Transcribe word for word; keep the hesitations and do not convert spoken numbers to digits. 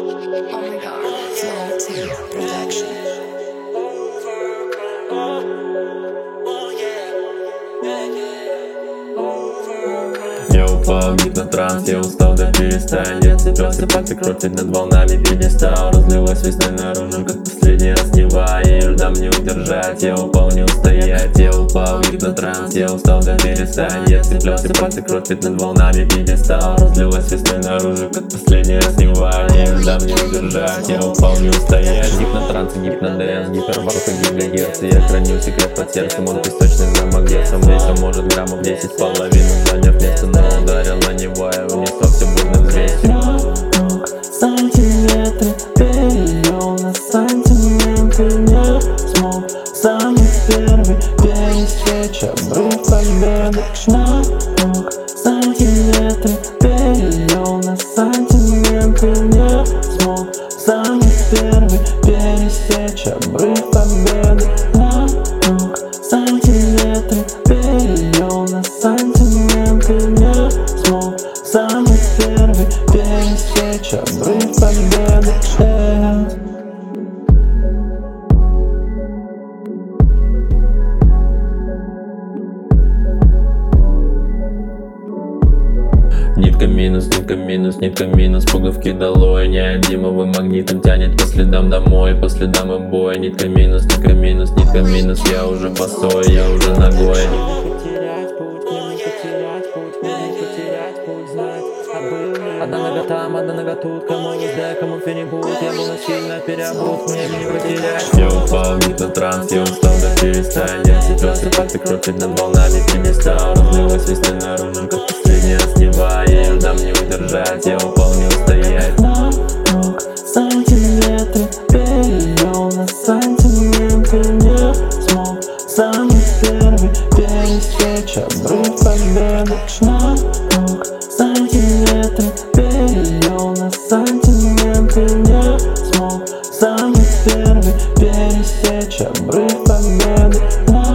Oh my god, Small Team Production. Я упал в гипнотранс, я устал, да перестань. Я цеплялся, пальцы крутит над волнами пьедестал. Разлилась весной наружу, как последний раз Нева. Ее льдом не удержать, я упал, не устоять. Я упал в гипнотранс, я устал, да перестань. Я цеплялся, пальцы крутит над волнами пьедестал. Разлилась весной наружу, как последний раз Нева. Ее льдом не удержать, я упал, не устоять. Гипнотранс, гипноденс, гиперварка, гигагерц. Я храню секрет под сердцем, он песочный замок весом. Весом может граммов десять с половиной, заняв место, но ударил на него, я унесло все бурным взвесью. Сантиметры перевел на сантиметры, не смог самый первый пересечь обрыв победы. На сантиметры перевел на сантиметры, не смог самый первый пересечь обрыв победы. На сантиметры перевел на сантиметры, не смог самый первый пересечь обрыв победы. Нитка минус, нитка минус, нитка минус, пуговки долой. Неодимовым магнитом тянет по следам домой, по следам и бой. Нитка минус, нитка минус, нитка минус, я уже босой, я уже ногой. Одна нога там, одна нога тут, кому везде, кому фенигут. Я был насильно переобут, мне не потерять. Я упал в гипнотранс, я устал, да перестань. Я цеплялся, пальцы крутит над волнами пьедестал. Разлилась весной наружу, как последний раз Нева. Ее льдом не удержать, я упал, не устоять. На сантиметры перевел на сантиметры, не смог самый первый пересечь обрыв победы. На сантиметры перевел на сантиметры, не смог самый первый пересечь обрыв победы. На